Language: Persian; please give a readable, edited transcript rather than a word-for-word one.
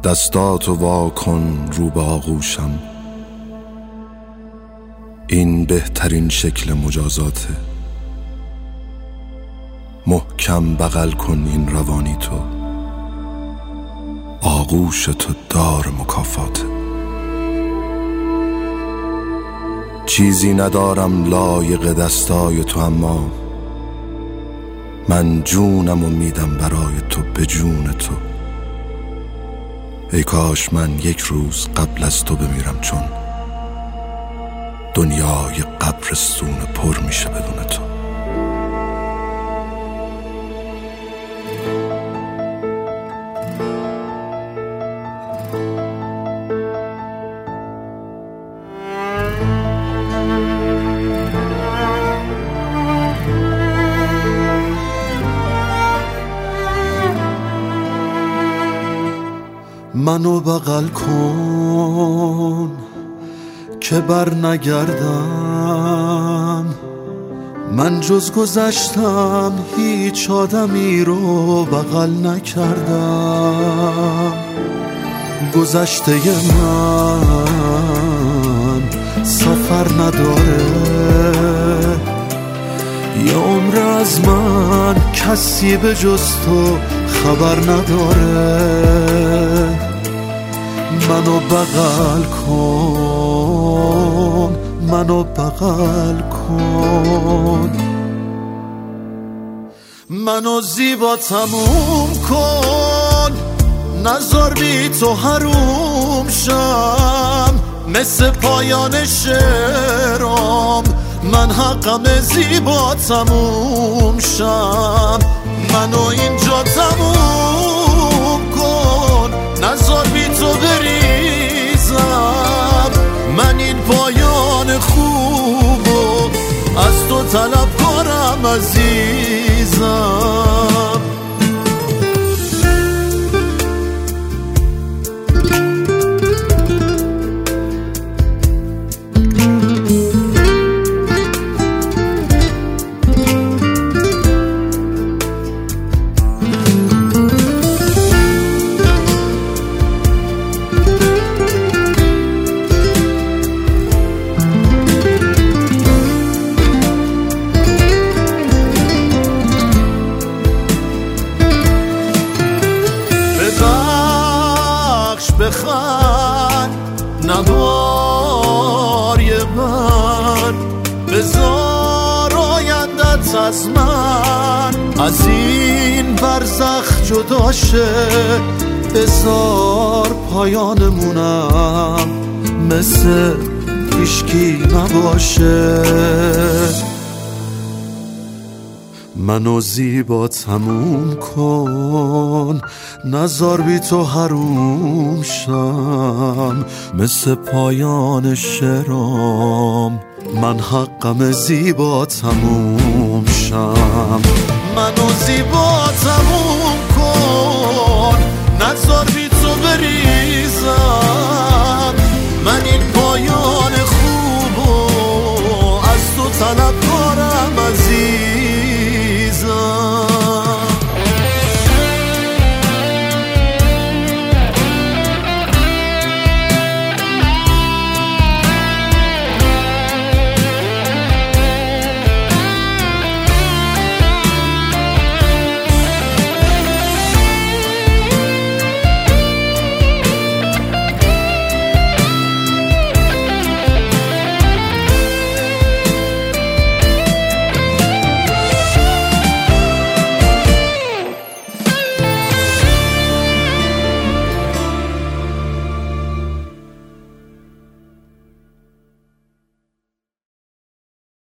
دستاتو وا کن رو به آغوشم، این بهترین شکل مجازاته. محکم بغل کن این روانی تو، آغوش تو دار مکافاته. چیزی ندارم لایق دستای تو، اما من جونم و میدم برای تو، به جون تو. ای کاش من یک روز قبل از تو بمیرم، چون دنیای قبرستون پر میشه بدون تو. منو بغل کن که بر نگردم، من جز گذشتم هیچ آدمی رو بغل نکردم. گذشته من سفر نداره، یه عمر از من کسی به جز تو خبر نداره. منو بغل کن، منو بغل کن، منو زیبا تموم کن، نذار بی تو حروم شم. مثل پایان شعرام من حقم زیبا تموم شم. منو اینجا تموم کن، نذار بی تو بریزم. من این پایان خوبو از تو طلب کنم عزیزم. بخند نواری من، بذار آیندت از من از این برزخ جدا شه. بذار پایانمونم مثل هیچکی نباشه. منو زیبا تموم کن، نذار بی تو حروم شم. مثل پایان شعرام من حقم زیبا تموم شم. منو زیبا تموم کن، نذار بی تو بری